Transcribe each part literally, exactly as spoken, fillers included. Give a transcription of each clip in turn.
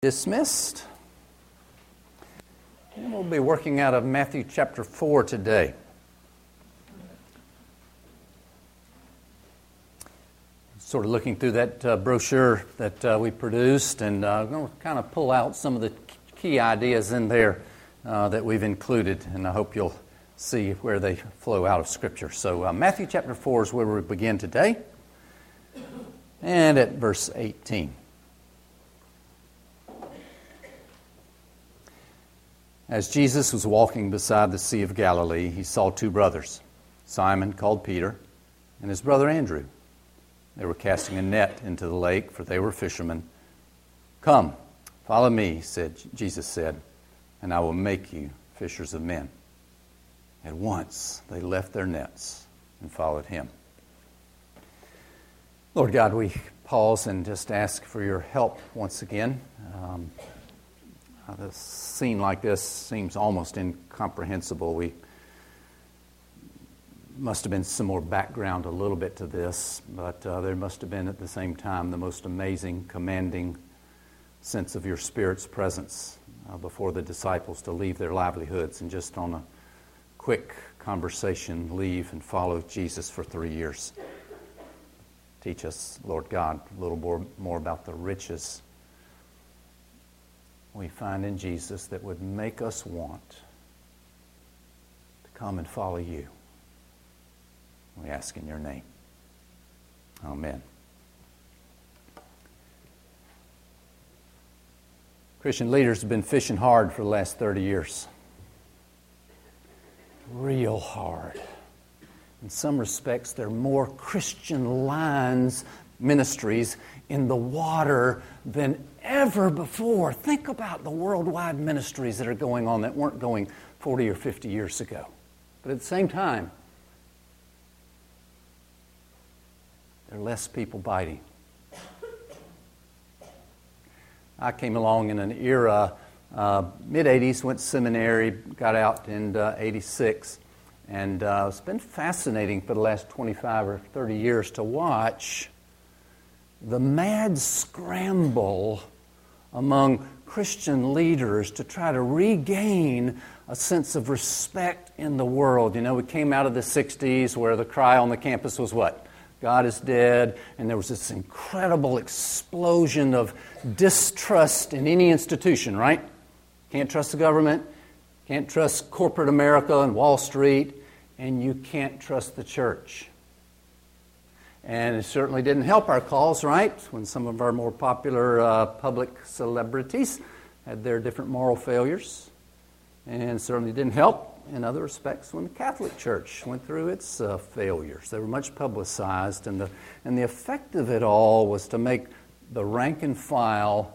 Dismissed. And we'll be working out of Matthew chapter four today. Sort of looking through that uh, brochure that uh, we produced, and uh, I'm going to kind of pull out some of the key ideas in there uh, that we've included, and I hope you'll see where they flow out of Scripture. So uh, Matthew chapter four is where we begin today, and at verse eighteen. As Jesus was walking beside the Sea of Galilee, he saw two brothers, Simon called Peter, and his brother Andrew. They were casting a net into the lake, for they were fishermen. "Come, follow me," said Jesus said, "and I will make you fishers of men." At once they left their nets and followed him. Lord God, we pause and just ask for your help once again. Um, A scene like this seems almost incomprehensible. We must have been some more background a little bit to this, but uh, there must have been at the same time the most amazing, commanding sense of your Spirit's presence uh, before the disciples to leave their livelihoods and just on a quick conversation leave and follow Jesus for three years. Teach us, Lord God, a little more, more about the riches we find in Jesus that would make us want to come and follow you. We ask in your name. Amen. Christian leaders have been fishing hard for the last thirty years. Real hard. In some respects, they're more Christian lines, ministries in the water than ever before. Think about the worldwide ministries that are going on that weren't going forty or fifty years ago. But at the same time, there are less people biting. I came along in an era, uh, mid-eighties, went to seminary, got out in uh, eighty-six, and uh, it's been fascinating for the last twenty-five or thirty years to watch the mad scramble among Christian leaders to try to regain a sense of respect in the world. You know, we came out of the sixties where the cry on the campus was what? God is dead. And there was this incredible explosion of distrust in any institution, right? Can't trust the government, can't trust corporate America and Wall Street, and you can't trust the church. And it certainly didn't help our cause, right? When some of our more popular uh, public celebrities had their different moral failures. And certainly didn't help in other respects when the Catholic Church went through its uh, failures. They were much publicized, and the, and the effect of it all was to make the rank and file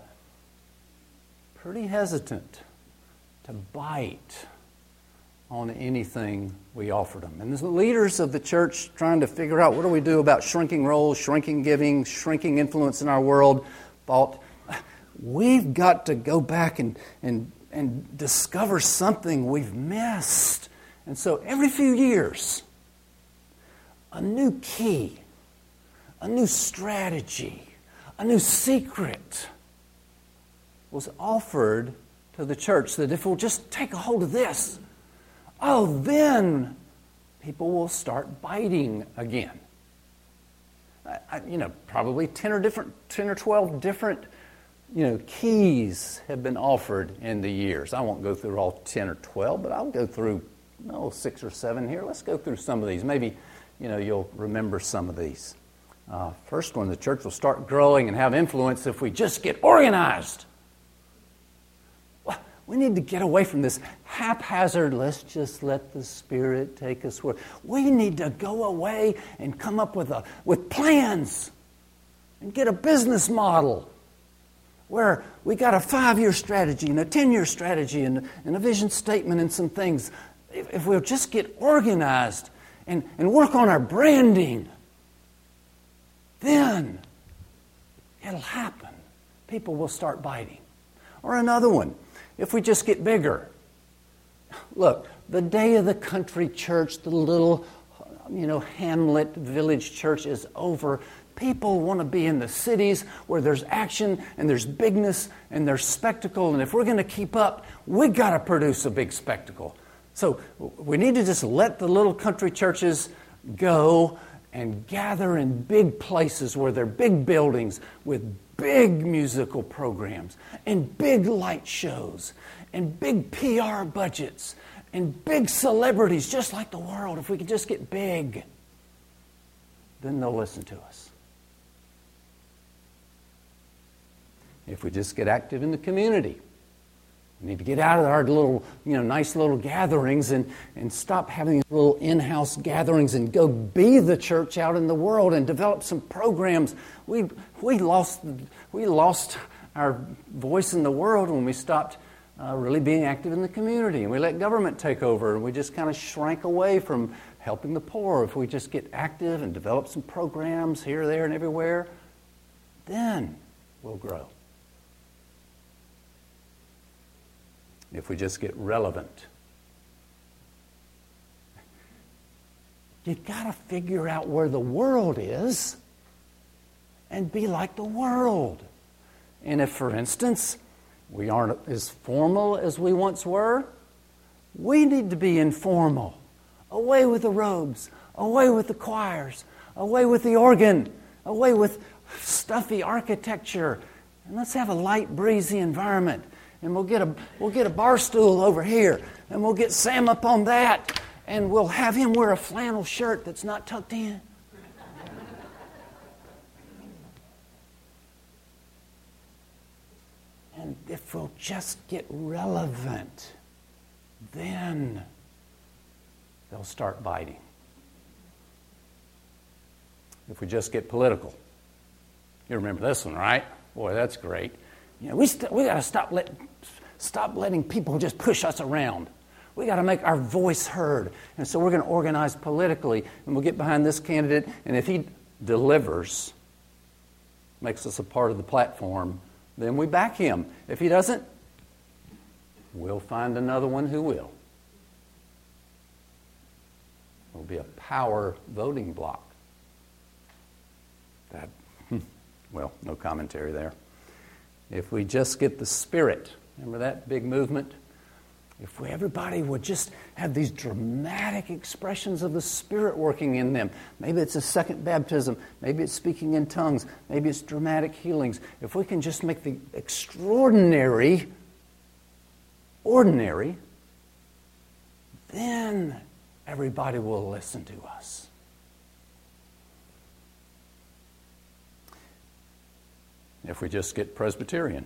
pretty hesitant to bite on anything we offered them. And the leaders of the church trying to figure out what do we do about shrinking roles, shrinking giving, shrinking influence in our world, thought, we've got to go back and, and, and discover something we've missed. And so every few years, a new key, a new strategy, a new secret was offered to the church that if we'll just take a hold of this, oh, then people will start biting again. I, you know, probably ten or different, ten or twelve different, you know, keys have been offered in the years. I won't go through all ten or twelve, but I'll go through, oh, six or seven here. Let's go through some of these. Maybe, you know, you'll remember some of these. Uh, first one, the church will start growing and have influence if we just get organized. We need to get away from this haphazard, let's just let the Spirit take us where. We need to go away and come up with a with plans and get a business model where we got a five-year strategy and a ten-year strategy and, and a vision statement and some things. If, if we'll just get organized and, and work on our branding, then it'll happen. People will start biting. Or another one. If we just get bigger. Look, the day of the country church, the little, you know, hamlet village church is over. People want to be in the cities where there's action and there's bigness and there's spectacle. And if we're going to keep up, we got to produce a big spectacle. So we need to just let the little country churches go and gather in big places where there are big buildings with big musical programs and big light shows and big P R budgets and big celebrities, just like the world. If we could just get big, then they'll listen to us. If we just get active in the community, we need to get out of our little, you know, nice little gatherings and, and stop having little in-house gatherings and go be the church out in the world and develop some programs. We we lost we lost our voice in the world when we stopped uh, really being active in the community, and we let government take over, and we just kind of shrank away from helping the poor. If we just get active and develop some programs here, there, and everywhere, then we'll grow. If we just get relevant. You've got to figure out where the world is and be like the world. And if, for instance, we aren't as formal as we once were, we need to be informal. Away with the robes, away with the choirs, away with the organ, away with stuffy architecture, and let's have a light, breezy environment. And we'll get a we'll get a bar stool over here, and we'll get Sam up on that, and we'll have him wear a flannel shirt that's not tucked in. And if we'll just get relevant, then they'll start biting. If we just get political. You remember this one, right? Boy, that's great. You know, we st- we got to stop let stop letting people just push us around. We got to make our voice heard. And so we're going to organize politically, and we'll get behind this candidate, and if he delivers, makes us a part of the platform, then we back him. If he doesn't, we'll find another one who will. It'll be a power voting block. That, well, no commentary there. If we just get the Spirit, remember that big movement? If we, everybody would just have these dramatic expressions of the Spirit working in them. Maybe it's a second baptism. Maybe it's speaking in tongues. Maybe it's dramatic healings. If we can just make the extraordinary ordinary, then everybody will listen to us. If we just get Presbyterian.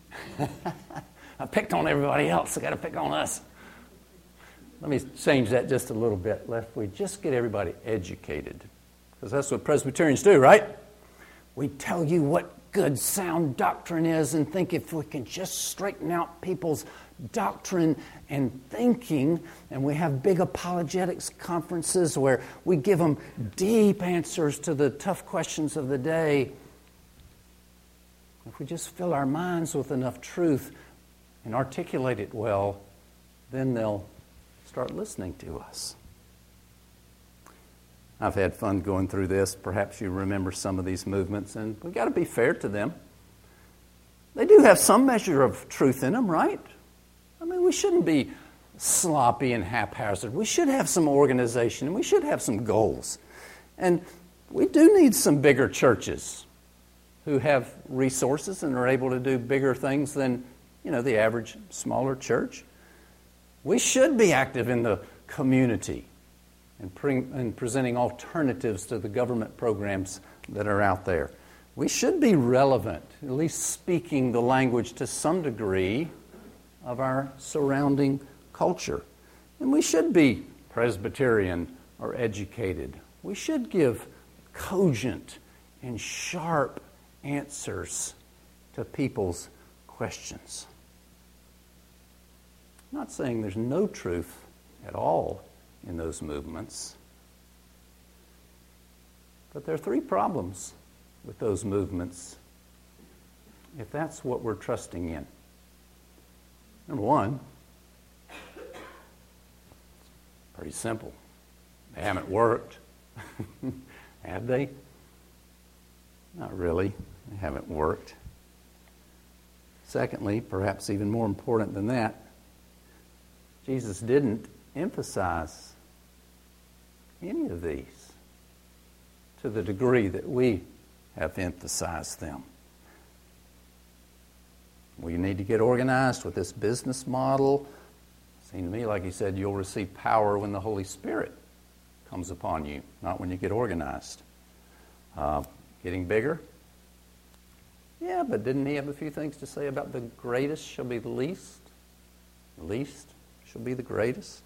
I picked on everybody else. I got to pick on us. Let me change that just a little bit. If we just get everybody educated, because that's what Presbyterians do, right? We tell you what good, sound doctrine is and think if we can just straighten out people's doctrine and thinking, and we have big apologetics conferences where we give them deep answers to the tough questions of the day. If we just fill our minds with enough truth and articulate it well, then they'll start listening to us. I've had fun going through this. Perhaps you remember some of these movements, and we've got to be fair to them. They do have some measure of truth in them, right? I mean, we shouldn't be sloppy and haphazard. We should have some organization, and we should have some goals. And we do need some bigger churches who have resources and are able to do bigger things than, you know, the average smaller church. We should be active in the community and, pre- and presenting alternatives to the government programs that are out there. We should be relevant, at least speaking the language to some degree of our surrounding culture. And we should be Presbyterian or educated. We should give cogent and sharp answers to people's questions. I'm not saying there's no truth at all in those movements, but there are three problems with those movements if that's what we're trusting in. Number one, pretty simple. They haven't worked. Have they? Not really. They haven't worked. Secondly, perhaps even more important than that, Jesus didn't emphasize any of these to the degree that we have emphasized them. Well, you need to get organized with this business model. It seemed to me like he said you'll receive power when the Holy Spirit comes upon you, not when you get organized. Uh, getting bigger? Yeah, but didn't he have a few things to say about the greatest shall be the least? The least shall be the greatest.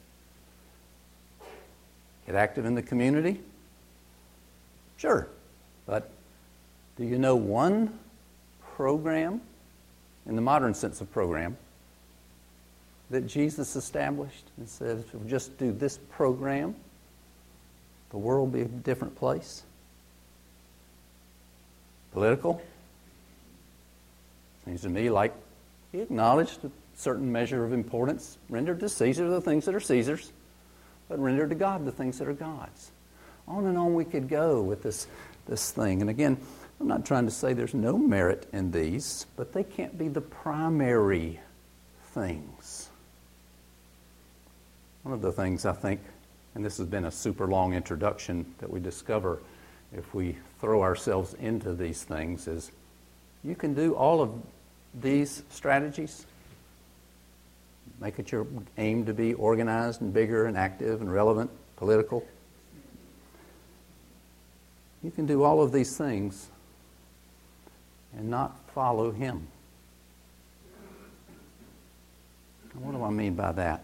Get active in the community? Sure. But do you know one program, in the modern sense of program, that Jesus established and said, if we just do this program, the world will be a different place? Political? Seems to me like he acknowledged a certain measure of importance. Render to Caesar the things that are Caesar's, but render to God the things that are God's. On and on we could go with this, this thing. And again, I'm not trying to say there's no merit in these, but they can't be the primary things. One of the things I think, and this has been a super long introduction that we discover if we throw ourselves into these things, is you can do all of these strategies. Make it your aim to be organized and bigger and active and relevant, political. You can do all of these things and not follow him. What do I mean by that?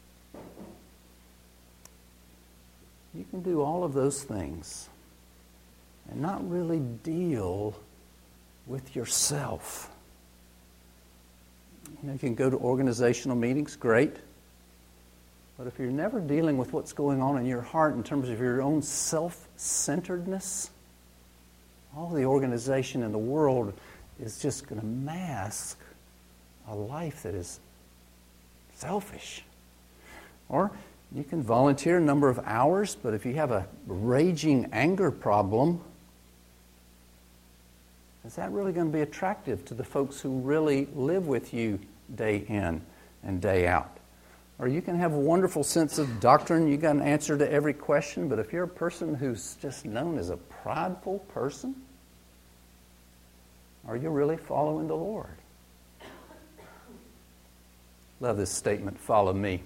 You can do all of those things and not really deal with yourself. You know, you can go to organizational meetings, great. But if you're never dealing with what's going on in your heart in terms of your own self-centeredness, all the organization in the world is just going to mask a life that is selfish. Or you can volunteer a number of hours, but if you have a raging anger problem, is that really going to be attractive to the folks who really live with you day in and day out? Or you can have a wonderful sense of doctrine, you got an answer to every question, but if you're a person who's just known as a prideful person, are you really following the Lord? Love this statement, follow me.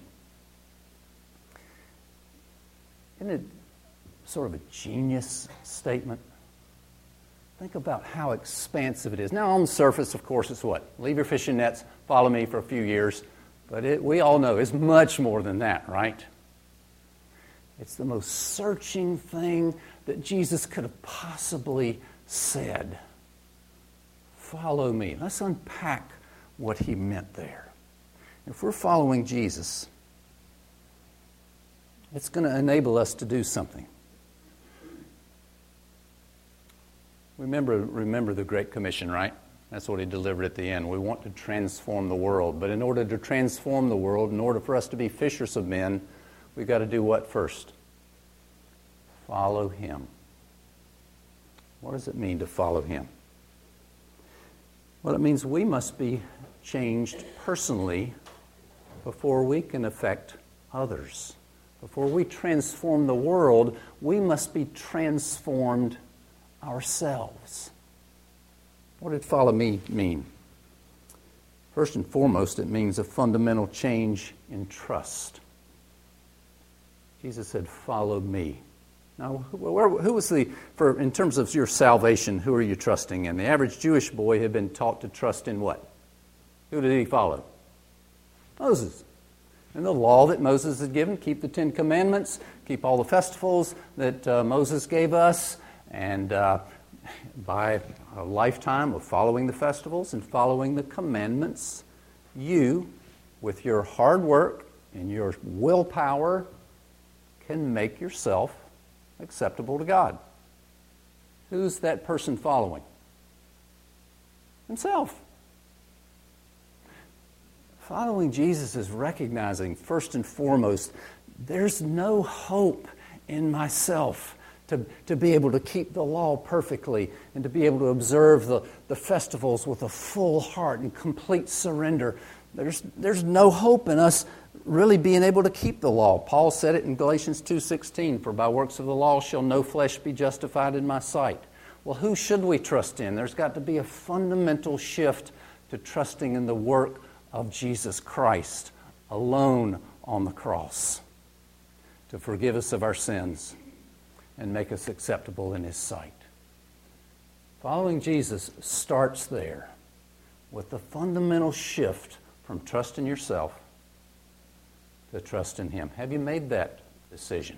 Isn't it sort of a genius statement? Think about how expansive it is. Now, on the surface, of course, it's what? Leave your fishing nets, follow me for a few years. But it, we all know it's much more than that, right? It's the most searching thing that Jesus could have possibly said. Follow me. Let's unpack what he meant there. If we're following Jesus, it's going to enable us to do something. Remember, remember the Great Commission, right? That's what he delivered at the end. We want to transform the world. But in order to transform the world, in order for us to be fishers of men, we've got to do what first? Follow him. What does it mean to follow him? Well, it means we must be changed personally before we can affect others. Before we transform the world, we must be transformed ourselves. What did follow me mean? First and foremost, it means a fundamental change in trust. Jesus said, follow me. Now, who, who was the, for in terms of your salvation, who are you trusting in? The average Jewish boy had been taught to trust in what? Who did he follow? Moses. And the law that Moses had given, keep the Ten Commandments, keep all the festivals that uh, Moses gave us, and uh, by a lifetime of following the festivals and following the commandments, you, with your hard work and your willpower, can make yourself acceptable to God. Who's that person following? Himself. Following Jesus is recognizing, first and foremost, there's no hope in myself to, to be able to keep the law perfectly and to be able to observe the, the festivals with a full heart and complete surrender. There's, there's no hope in us really being able to keep the law. Paul said it in Galatians two sixteen, "For by works of the law shall no flesh be justified in my sight." Well, who should we trust in? There's got to be a fundamental shift to trusting in the work of Jesus Christ alone on the cross to forgive us of our sins and make us acceptable in His sight. Following Jesus starts there with the fundamental shift from trust in yourself to trust in Him. Have you made that decision?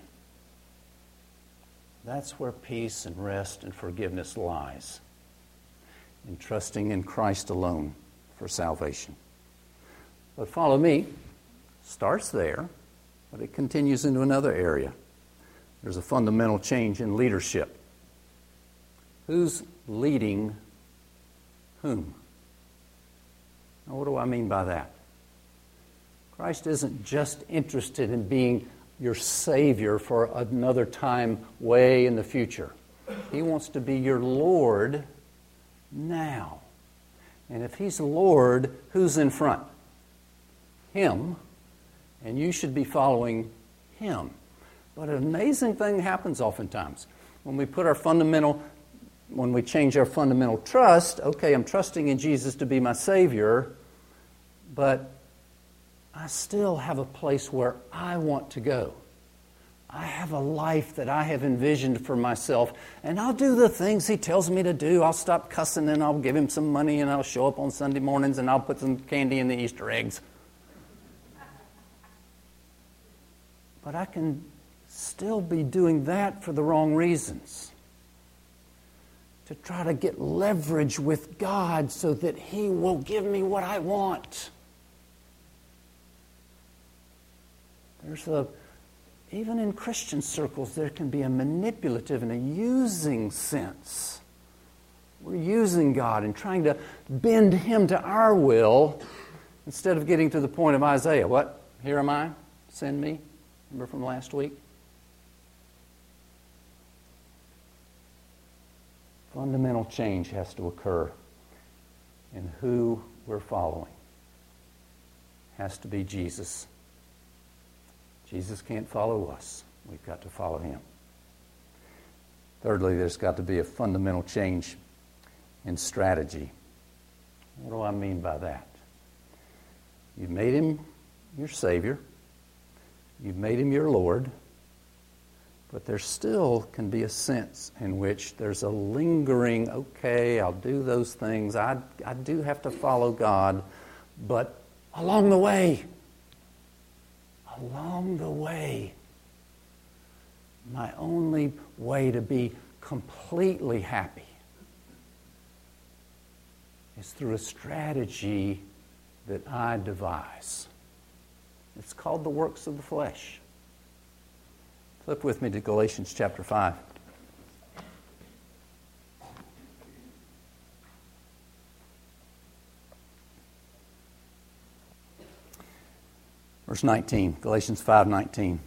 That's where peace and rest and forgiveness lies, in trusting in Christ alone for salvation. But follow me starts there, but it continues into another area. There's a fundamental change in leadership. Who's leading whom? Now, what do I mean by that? Christ isn't just interested in being your Savior for another time way in the future. He wants to be your Lord now. And if He's Lord, who's in front? Him. And you should be following Him. But an amazing thing happens oftentimes. When we put our fundamental, when we change our fundamental trust, okay, I'm trusting in Jesus to be my Savior, but I still have a place where I want to go. I have a life that I have envisioned for myself, and I'll do the things He tells me to do. I'll stop cussing, and I'll give Him some money, and I'll show up on Sunday mornings, and I'll put some candy in the Easter eggs. But I can still be doing that for the wrong reasons. To try to get leverage with God so that He will give me what I want. There's a, even in Christian circles, there can be a manipulative and a using sense. We're using God and trying to bend Him to our will instead of getting to the point of Isaiah. What? Here am I, send me. Remember from last week? Fundamental change has to occur in who we're following. Has to be Jesus. Jesus can't follow us. We've got to follow Him. Thirdly, there's got to be a fundamental change in strategy. What do I mean by that? You've made Him your Savior. You've made Him your Lord. But there still can be a sense in which there's a lingering, okay, I'll do those things. I, I do have to follow God. But along the way, along the way, my only way to be completely happy is through a strategy that I devise. It's called the works of the flesh. Flip with me to Galatians chapter five. Verse nineteen, Galatians five nineteen.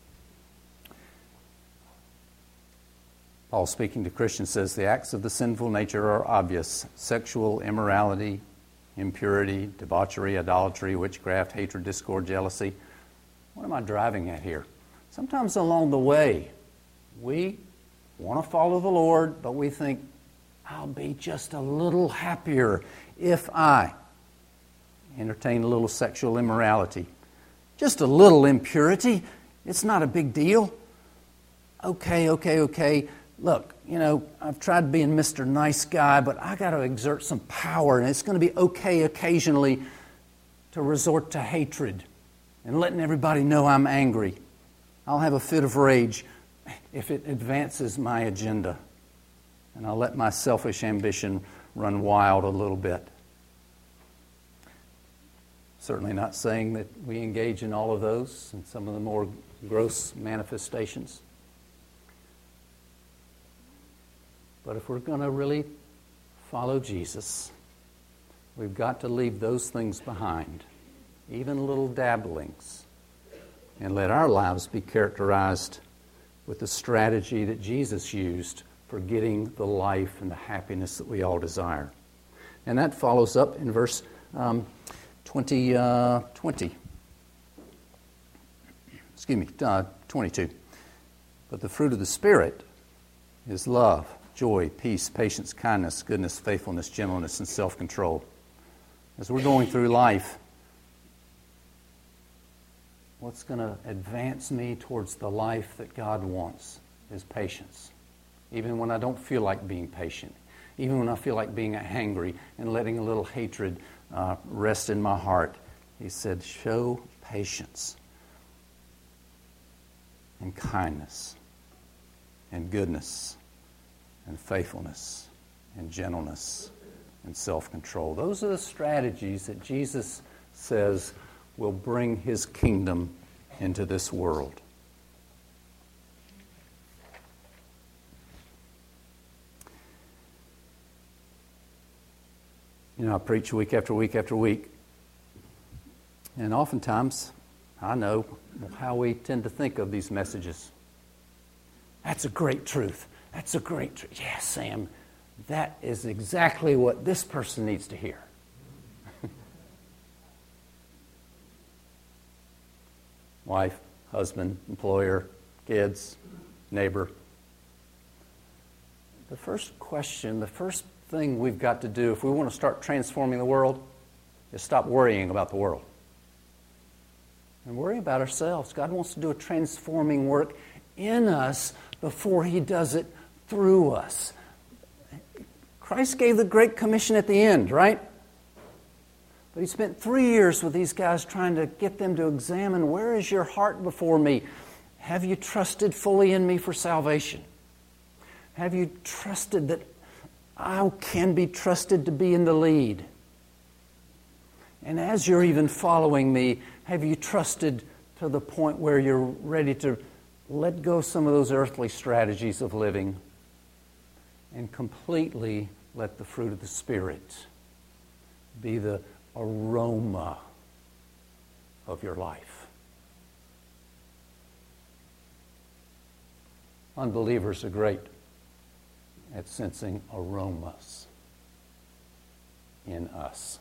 Paul, speaking to Christians, says, "The acts of the sinful nature are obvious: sexual immorality, impurity, debauchery, idolatry, witchcraft, hatred, discord, jealousy." What am I driving at here? Sometimes along the way, we want to follow the Lord, but we think, I'll be just a little happier if I entertain a little sexual immorality. Just a little impurity. It's not a big deal. Okay, okay, okay. Look, you know, I've tried being Mister Nice Guy, but I got to exert some power, and it's going to be okay occasionally to resort to hatred and letting everybody know I'm angry. I'll have a fit of rage if it advances my agenda, and I'll let my selfish ambition run wild a little bit. Certainly not saying that we engage in all of those and some of the more gross manifestations. But if we're going to really follow Jesus, we've got to leave those things behind, even little dabblings, and let our lives be characterized with the strategy that Jesus used for getting the life and the happiness that we all desire. And that follows up in verse um, twenty, uh, twenty. Excuse me, uh, twenty-two. But the fruit of the Spirit is love, joy, peace, patience, kindness, goodness, faithfulness, gentleness, and self-control. As we're going through life, what's going to advance me towards the life that God wants is patience. Even when I don't feel like being patient, even when I feel like being hangry and letting a little hatred uh, rest in my heart, he said, show patience and kindness and goodness and faithfulness and gentleness and self-control. Those are the strategies that Jesus says will bring his kingdom into this world. You know, I preach week after week after week, and oftentimes I know how we tend to think of these messages. That's a great truth. That's a great truth. Yeah, Sam, that is exactly what this person needs to hear. Wife, husband, employer, kids, neighbor. The first question, the first thing we've got to do if we want to start transforming the world is stop worrying about the world and worry about ourselves. God wants to do a transforming work in us before he does it through us. Christ gave the Great Commission at the end, right? But he spent three years with these guys trying to get them to examine, where is your heart before me? Have you trusted fully in me for salvation? Have you trusted that I can be trusted to be in the lead? And as you're even following me, have you trusted to the point where you're ready to let go of some of those earthly strategies of living and completely let the fruit of the Spirit be the aroma of your life? Unbelievers are great at sensing aromas in us.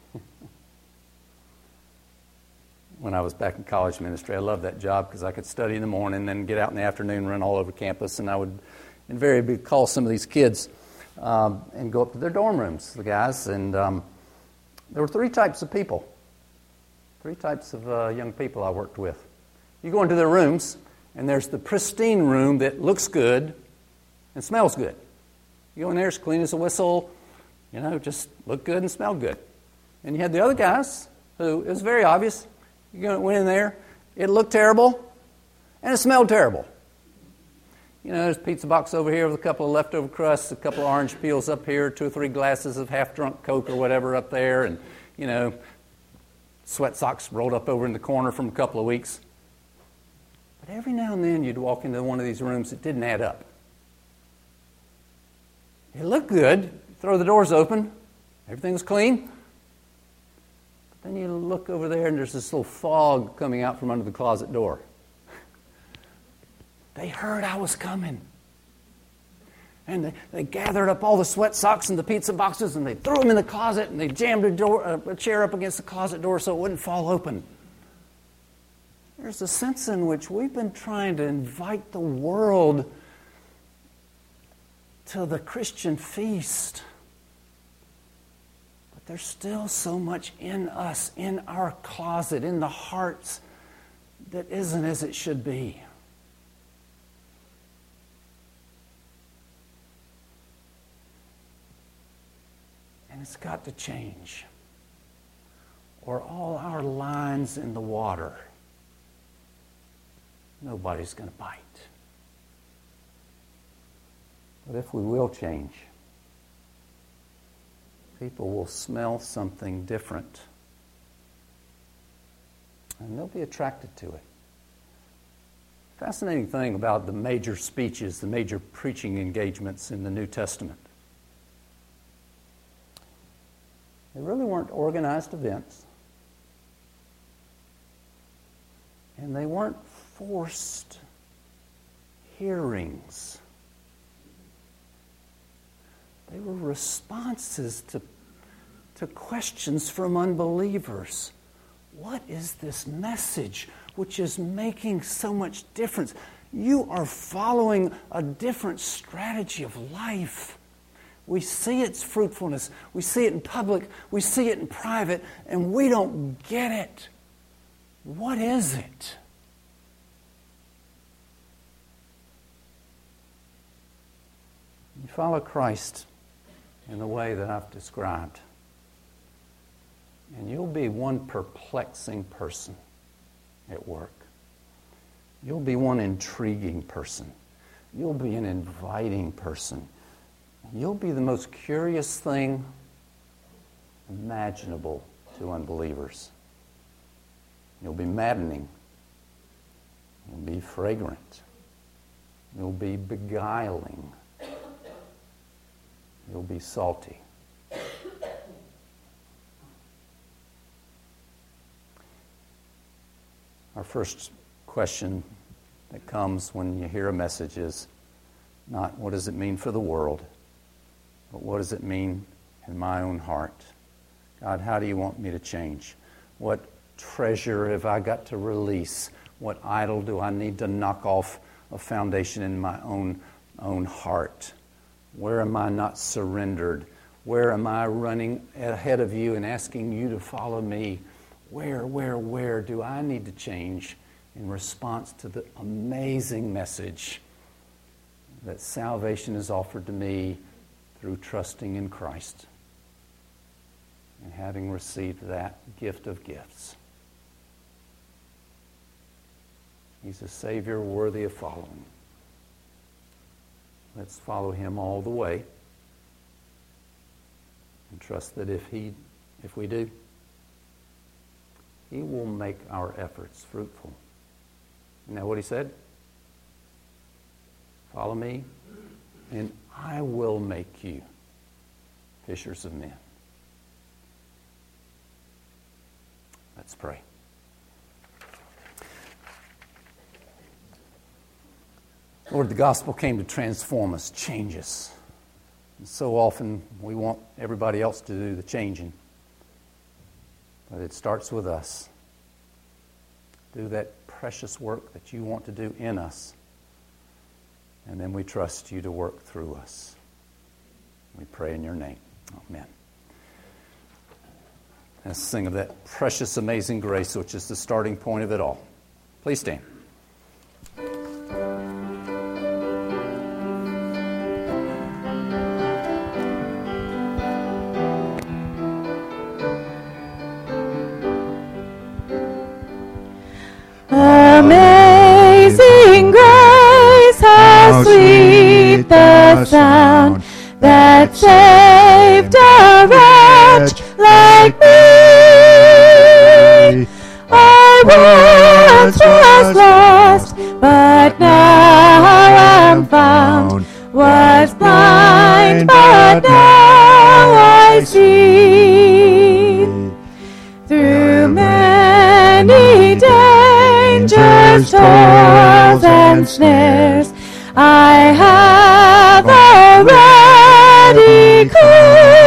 When I was back in college ministry, I loved that job because I could study in the morning and then get out in the afternoon, run all over campus, and I would invariably call some of these kids um, and go up to their dorm rooms, the guys, and um, there were three types of people, three types of uh, young people I worked with. You go into their rooms, and there's the pristine room that looks good and smells good. You go in there, it's clean as a whistle, you know, just look good and smell good. And you had the other guys who, it was very obvious, you went in there, it looked terrible, and it smelled terrible. You know, there's a pizza box over here with a couple of leftover crusts, a couple of orange peels up here, two or three glasses of half-drunk Coke or whatever up there, and, you know, sweat socks rolled up over in the corner from a couple of weeks. But every now and then you'd walk into one of these rooms that didn't add up. It looked good, throw the doors open, everything was clean. But then you look over there and there's this little fog coming out from under the closet door. They heard I was coming. And they, they gathered up all the sweat socks and the pizza boxes and they threw them in the closet and they jammed a, door, a chair up against the closet door so it wouldn't fall open. There's a sense in which we've been trying to invite the world to the Christian feast. But there's still so much in us, in our closet, in the hearts, that isn't as it should be. And it's got to change, or all our lines in the water, nobody's going to bite. But if we will change, people will smell something different, and they'll be attracted to it. Fascinating thing about the major speeches, the major preaching engagements in the New Testament. They really weren't organized events. And they weren't forced, hearings. They were responses to, to questions from unbelievers. What is this message which is making so much difference? You are following a different strategy of life. We see its fruitfulness. We see it in public. We see it in private. And we don't get it. What is it? You follow Christ in the way that I've described, and you'll be one perplexing person at work. You'll be one intriguing person. You'll be an inviting person. You'll be the most curious thing imaginable to unbelievers. You'll be maddening. You'll be fragrant. You'll be beguiling. You'll be salty. Our first question that comes when you hear a message is not what does it mean for the world, but what does it mean in my own heart? God, how do you want me to change? What treasure have I got to release? What idol do I need to knock off a foundation in my own, own heart? Where am I not surrendered? Where am I running ahead of you and asking you to follow me? Where, where, where do I need to change in response to the amazing message that salvation is offered to me through trusting in Christ and having received that gift of gifts? He's a Savior worthy of following. Let's follow Him all the way and trust that if He, if we do, He will make our efforts fruitful. Isn't that what He said? Follow me, and I will make you fishers of men. Let's pray. Lord, the gospel came to transform us, change us. And so often we want everybody else to do the changing. But it starts with us. Do that precious work that you want to do in us. And then we trust you to work through us. We pray in your name. Amen. Let's sing of that precious, amazing grace, which is the starting point of it all. Please stand. Amazing grace, how sweet the sound that saved a wretch like me. I once was lost, but now am found. Was blind, but now I see. Through many dangers, toils, and snares, I have already cleared